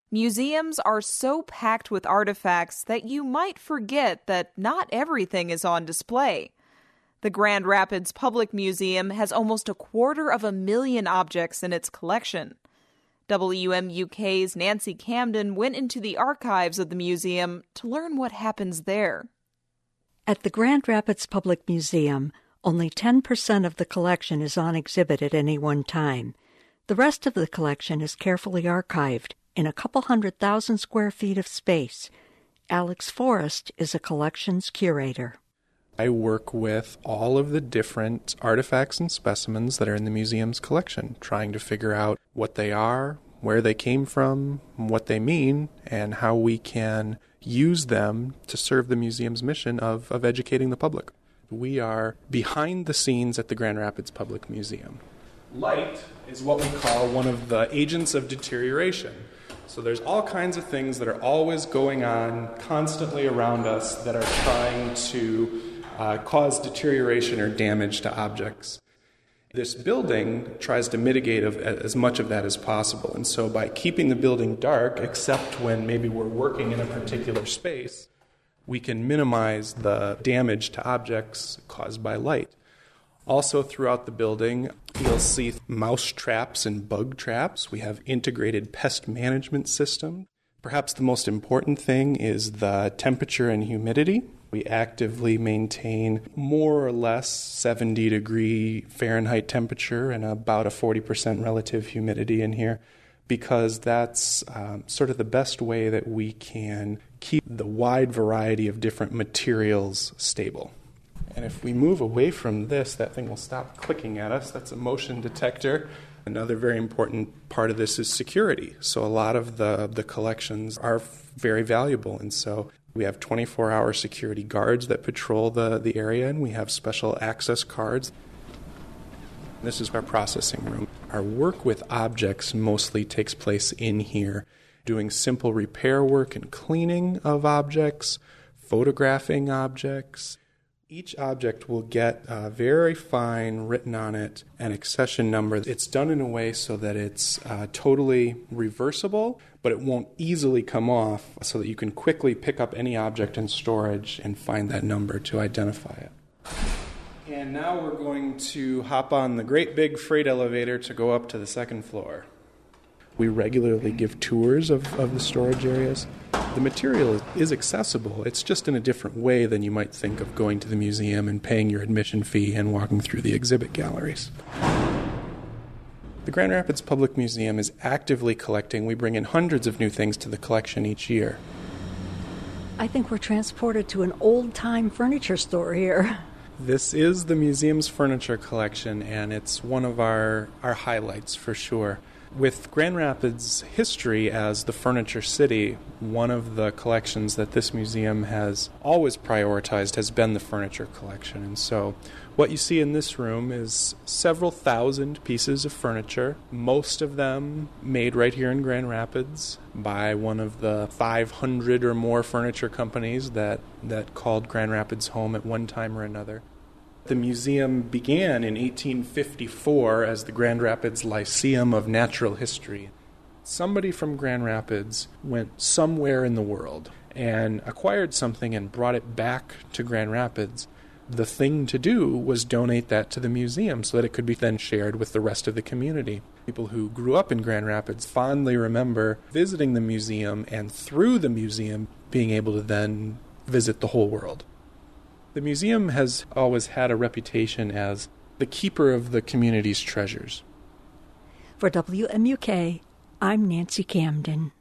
Museums are so packed with artifacts that you might forget that not everything is on display. The Grand Rapids Public Museum has almost 250,000 objects in its collection. WMUK's Nancy Camden went into the archives of the museum to learn what happens there. At the Grand Rapids Public Museum, only 10% of the collection is on exhibit at any one time. The rest of the collection is carefully archived in a couple 100,000 square feet of space. Alex Forrest is a collections curator. I work with all of the different artifacts and specimens that are in the museum's collection, trying to figure out what they are, where they came from, what they mean, and how we can use them to serve the museum's mission of educating the public. We are behind the scenes at the Grand Rapids Public Museum. Light is what we call one of the agents of deterioration. So there's all kinds of things that are always going on constantly around us that are trying to cause deterioration or damage to objects. This building tries to mitigate as much of that as possible. And so by keeping the building dark, except when maybe we're working in a particular space, we can minimize the damage to objects caused by light. Also throughout the building, you'll see mouse traps and bug traps. We have integrated pest management system. Perhaps the most important thing is the temperature and humidity. We actively maintain more or less 70-degree Fahrenheit temperature and about a 40% relative humidity in here, because that's sort of the best way that we can keep the wide variety of different materials stable. And if we move away from this, that thing will stop clicking at us. That's a motion detector. Another very important part of this is security. So a lot of the collections are very valuable, and so we have 24-hour security guards that patrol the area, and we have special access cards. This is our processing room. Our work with objects mostly takes place in here, doing simple repair work and cleaning of objects, photographing objects. Each object will get very fine written on it an accession number. It's done in a way so that it's totally reversible, but it won't easily come off, so that you can quickly pick up any object in storage and find that number to identify it. And now we're going to hop on the great big freight elevator to go up to the second floor. We regularly give tours of the storage areas. The material is accessible. It's just in a different way than you might think of going to the museum and paying your admission fee and walking through the exhibit galleries. The Grand Rapids Public Museum is actively collecting. We bring in hundreds of new things to the collection each year. I think we're transported to an old-time furniture store here. This is the museum's furniture collection, and it's one of our highlights for sure. With Grand Rapids' history as the furniture city, one of the collections that this museum has always prioritized has been the furniture collection. And so what you see in this room is several thousand pieces of furniture, most of them made right here in Grand Rapids by one of the 500 or more furniture companies that called Grand Rapids home at one time or another. The museum began in 1854 as the Grand Rapids Lyceum of Natural History. Somebody from Grand Rapids went somewhere in the world and acquired something and brought it back to Grand Rapids. The thing to do was donate that to the museum so that it could be then shared with the rest of the community. People who grew up in Grand Rapids fondly remember visiting the museum and through the museum being able to then visit the whole world. The museum has always had a reputation as the keeper of the community's treasures. For WMUK, I'm Nancy Camden.